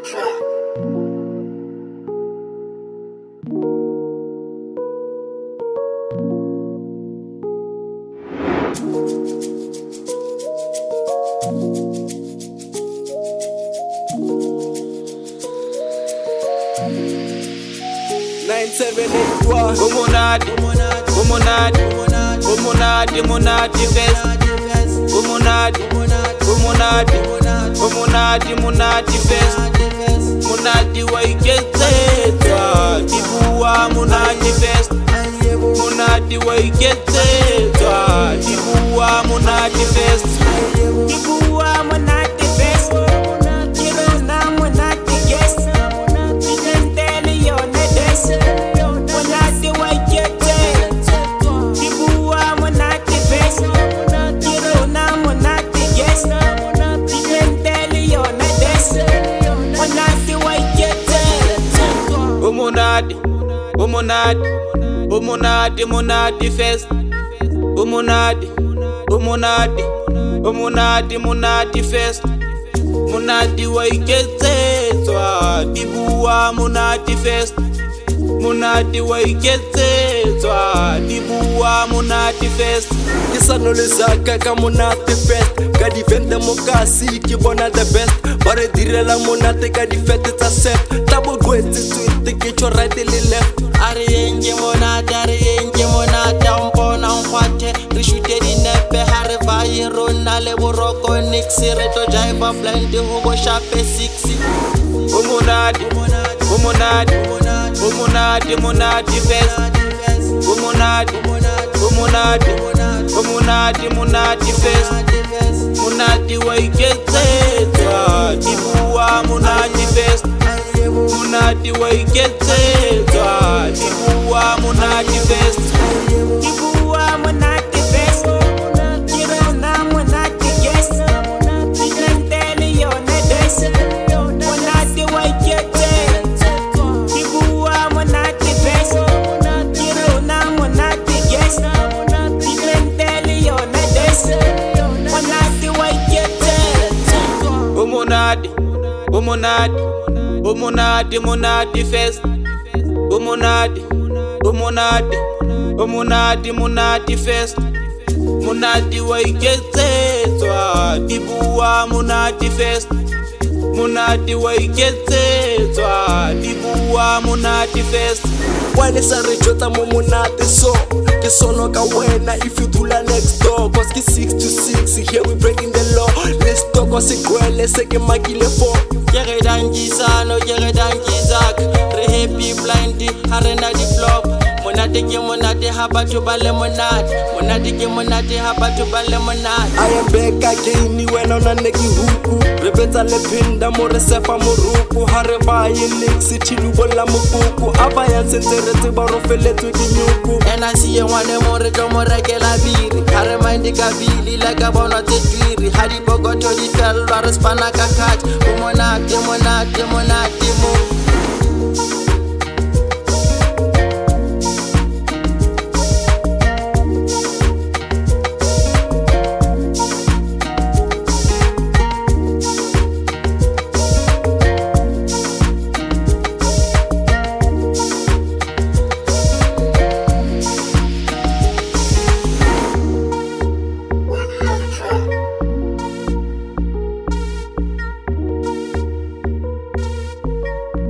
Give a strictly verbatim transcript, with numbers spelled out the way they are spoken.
nine seven eight trois Omonadi, Omonadi, Omonadi, Omonadi fest. Omonadi, Omonadi, Omonadi, Omonadi fest. Monadi waiketetwa, Dibuwa Monadi fest. Monadi waiketetwa, Dibuwa Monadi fest. Dibuwa Monadi fest. Kirona Monadi guest. Didn't your nedes. Monadi waiketetwa, Dibuwa Monadi fest. Kirona Monadi guest. Didn't your nedes. Monadi waiketetwa. Omonadi, Omonadi, Omonadi, Omonadi fest. Omonadi, Omonadi, Omonadi, Omonadi fest. Monadi waiketetwa, Dibuwa Monadi fest. Monadi waiketetwa, Dibuwa Monadi fest. Kisano le zaka ka Monadi fest. Ka di vende mokasi ki bona the best. Bare direla Monadi ka di fete tsa set. Tabo gwetsi tweet ke cho right le left. Are yenge Monadi, are yenge Monadi ompona nkwate. Re shute di nepe hare va irona le boroko nixi re to jive blind ho bo shape sixty. Omonadi, Omonadi, Omonadi, Omonadi fest. Omonadi, Omonadi, Omonadi, Omonadi fest. Monadi waiketetwa, Dibuwa Monadi fest. Monadi waiketetwa, Dibuwa Monadi fest. Dibuwa Monadi fest. Kirona Monadi guest. Didn't your nedes. Monadi waiketetwa, Dibuwa Monadi fest. Kirona Monadi guest. Didn't your nedes. Monadi waiketetwa. Omonadi, Omonadi, Omonadi, Omonadi fest. Omonadi, Omonadi, Omonadi, Omonadi fest. Monadi waiketetwa, Dibuwa Monadi fest. Monadi waiketetwa, Dibuwa Monadi fest. Why sa re jota mo Monadi so ke sono ka wena if you do la next door cause ke six to six here we breaking the law. Let's talk o se kwele se ke makile for Kere dangisano, kere dangizak. Re happy blind, harena di flop. Monadi ke monadi haba to bale monadi. Monadi ke monadi haba to bale monadi. I am back again wena ona neki huku. Re betsa le pinda mo re sefa mo ruku. Hare ba ye nixi chilubola mo buku. Aba ya sentse re ba ro feletu ke nyuku. And I see you one more to more rekela biri. Hare mind ka bili like a bona te twiri. Hadi bogoto di fel wa respana ka kat. Monadi, monadi, monadi.